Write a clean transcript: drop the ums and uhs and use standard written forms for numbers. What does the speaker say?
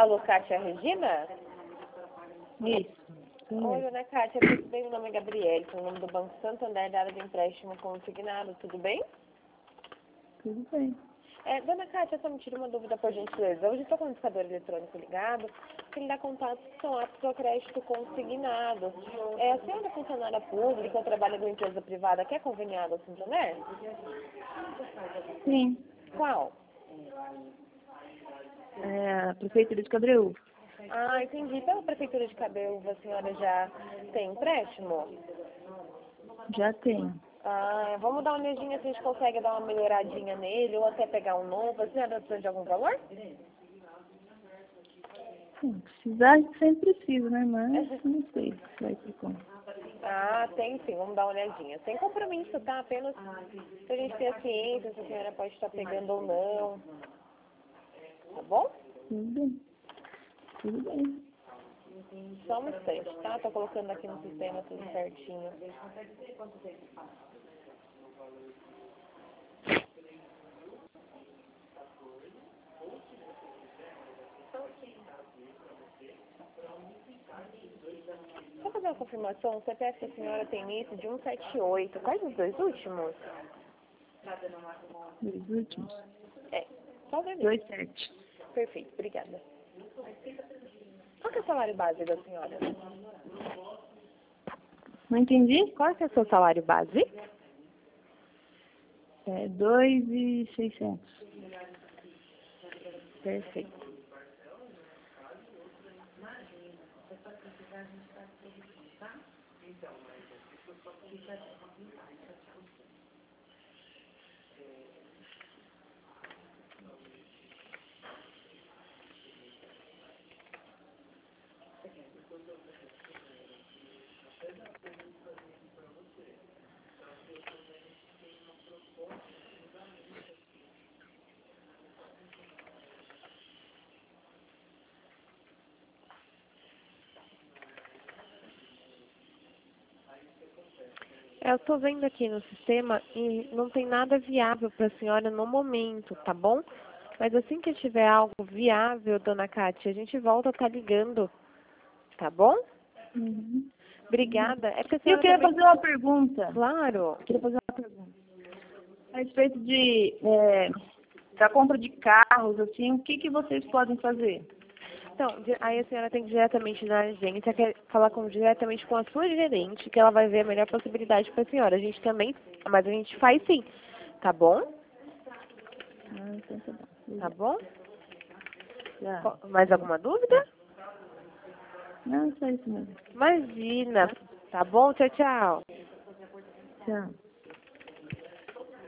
Alô, Kátia Regina? Isso. Oi, dona Kátia, tudo bem? Meu nome é Gabriele, sou o nome do Banco Santander, da área de empréstimo consignado, tudo bem? Tudo bem. Dona Kátia, só me tira uma dúvida, por gentileza. Hoje estou com o indicador eletrônico ligado, que ele dá contatos que são aptos ao crédito consignado. A senhora é funcionária pública ou trabalha em empresa privada que é conveniada ao Santander? Sim. Qual? A Prefeitura de Cabreúva. Ah, entendi. Pela Prefeitura de Cabreúva, a senhora já tem empréstimo? Já tenho. Ah, vamos dar uma olhadinha se a gente consegue dar uma melhoradinha nele ou até pegar um novo. A senhora precisa de algum valor? Sim, precisar, sempre precisa, né? Mas não sei se vai ter como. Ah, tem sim, vamos dar uma olhadinha. Sem compromisso, tá? Apenas pra gente ter a ciência se a senhora pode estar pegando ou não. Tá bom? Tudo bem. Tudo bem. Só um instante, tá? Tô colocando aqui no sistema tudo certinho. Só fazer uma confirmação, o CPF da senhora tem início de 178. Quais os dois últimos? Os últimos. Só o vermelho. 27. Perfeito, obrigada. Qual que é o salário base da senhora? Não entendi? Qual que é o seu salário base? 2.600. Perfeito. Eu estou vendo aqui no sistema e não tem nada viável para a senhora no momento, tá bom? Mas assim que tiver algo viável, dona Kátia, a gente volta a estar ligando, tá bom? Uhum. Obrigada. É porque a E eu senhora queria também... fazer uma pergunta. Claro. Eu queria fazer uma pergunta. A respeito da compra de carros, assim, o que vocês podem fazer? Então, aí a senhora tem que ir diretamente na agência, quer falar diretamente com a sua gerente, que ela vai ver a melhor possibilidade para a senhora. A gente também, mas a gente faz sim, tá bom? Então tá bom. Tá bom? Já. Mais alguma dúvida? Não, só isso mesmo. Imagina. Tá bom? Tchau, tchau. Tchau.